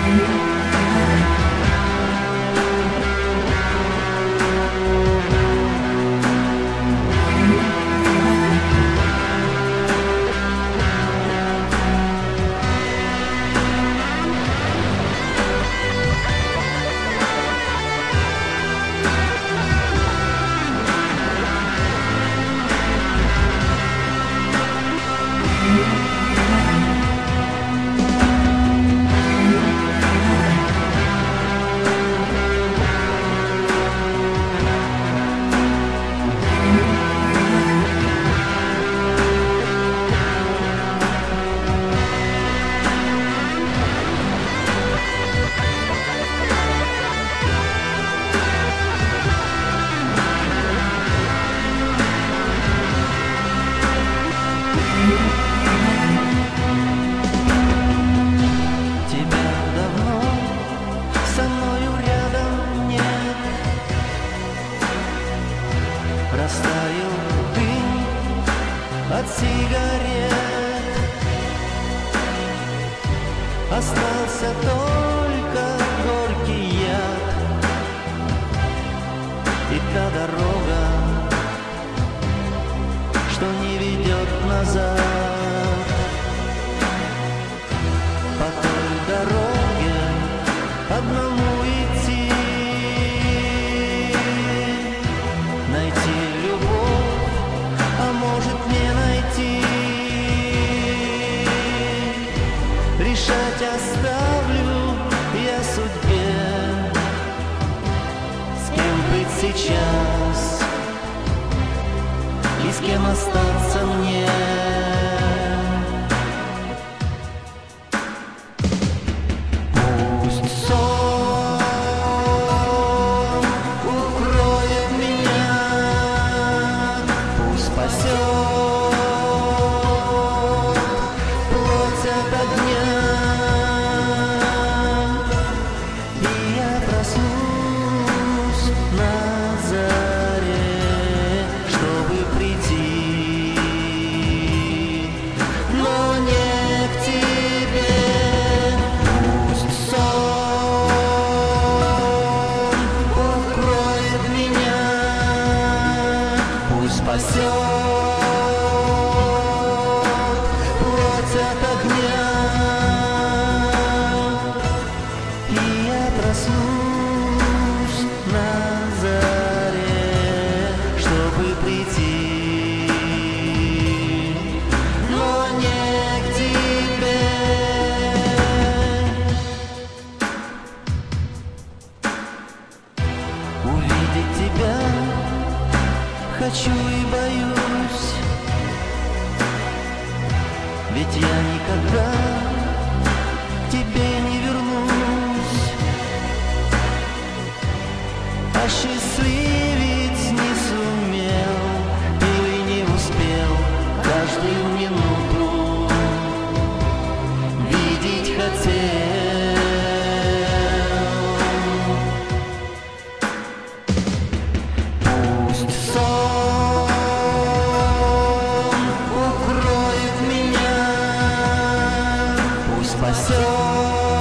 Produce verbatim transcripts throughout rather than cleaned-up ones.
Растаял дым от сигарет, остался только горький яд и та дорога, что не ведет назад. По той дороге одному идти, найти любовь, а может не найти. Решать оставлю я судьбе, с кем быть сейчас и с кем остаться мне. Спасет плоть от огня, и я проснусь на заре, чтобы прийти, но не к тебе. Увидеть тебя хочу и боюсь, ведь я никогда к тебе не вернусь, а счастливить не сумел или не успел каждую минуту видеть хотел. Спасет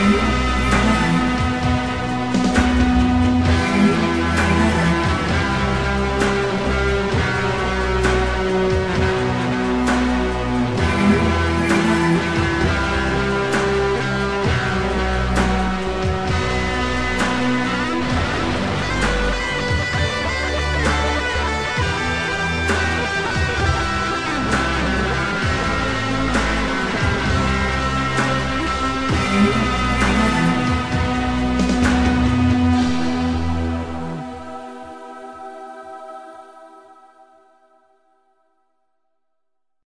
Thank you.